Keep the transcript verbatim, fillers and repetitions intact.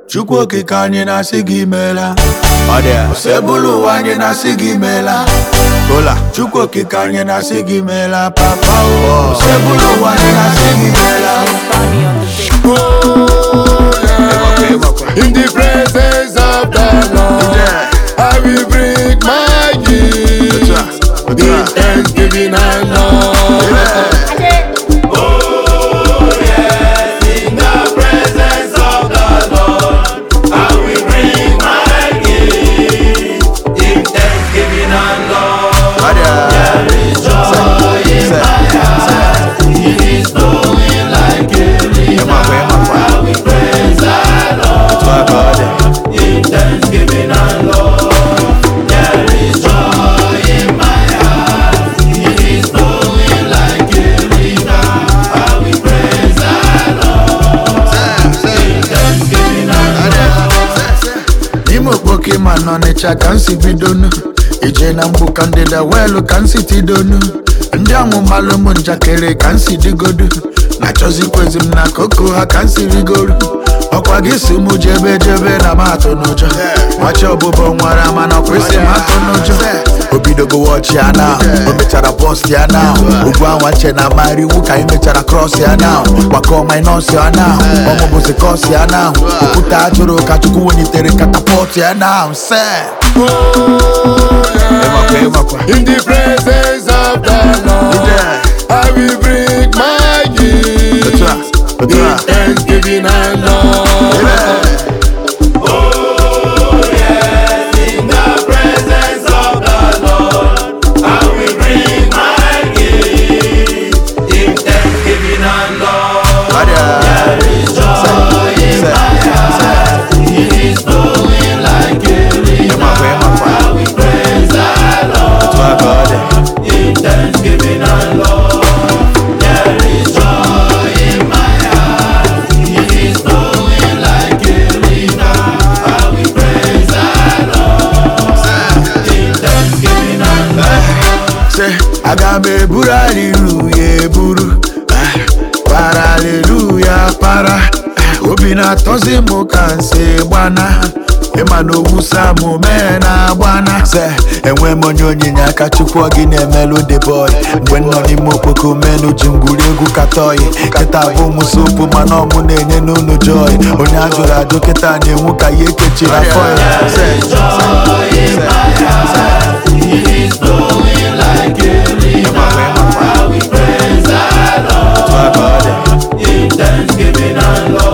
Chukwu okike anyị na-asị gị meela. Osebulu ụwa anyị na-asị gị meela. Chukwu okike anyị na-asị gị meela papa o. Osebulu ụwa anyị na-asị gị meela. In the presence of the Lord, I will bring my gift in thanksgiving and love. Oh yes, in the presence of the Lord, I will bring my gift in thanksgiving and love. There is joy in my heart, it is flowing like a river. I will praise the Lord in thanksgiving and love. There is joy in my heart, it is flowing like a river. I will praise the Lord in thanksgiving and love. Imo kpoke ma nọ n'ịcha ka nsi bidonu. Ije na mgbu ka ndịda welu ka nsi tidonu. Ndị amụmalụ ụmụ njakịrị ka nsi digodu. Na-achọzikwezi m na koko ha ka nsi rigoru. Ọkwa gị si mụ jebe jebe na m atụ n'ụjọ. Nwachi ọbụbọ nwara mana ọkwesị m atụ n'ụjọ. Obidogo wọchi ya now, o mechara post ya now. Ugwu anwa che na mari iwu ka anyị mechara cross ya now. Gbakọ minus ya now, ọmụ bụzi cos ya now. Okwute ajụrụ ka Chukwu wenitere catapult ya now. In the presence of the Lord, I will bring my gift in thanksgiving and love. Oh yes, in the presence of the Lord, I will bring my gift in thanksgiving and love. There is joy in my heart, it is flowing like a river. I will praise the Lord in thanksgiving and love. There is joy in my heart, it is flowing like a river. I will praise the Lord in thanksgiving and love. Say, aga m eburu hallelujah eburu. Para hallelujah para. Obi na-atọzi m ka nsi gbana. Ịma na owusa m mee na agbana. Se, enwe m onye onyinye aka Chukwu ọ gị na-emelụ the boy. Mgbe nọ n'ime okpoko menu ji ngwuri egwu katọyi. Kịta bụ m sopu mana ọmụ na-enye n'ụlọ joy. Onye ajụrụ ajụ kịta na-enwu ka ya ekechiri afọ ya. There is joy in my heart, it is flowing like a river. I will praise the Lord in thanksgiving and love.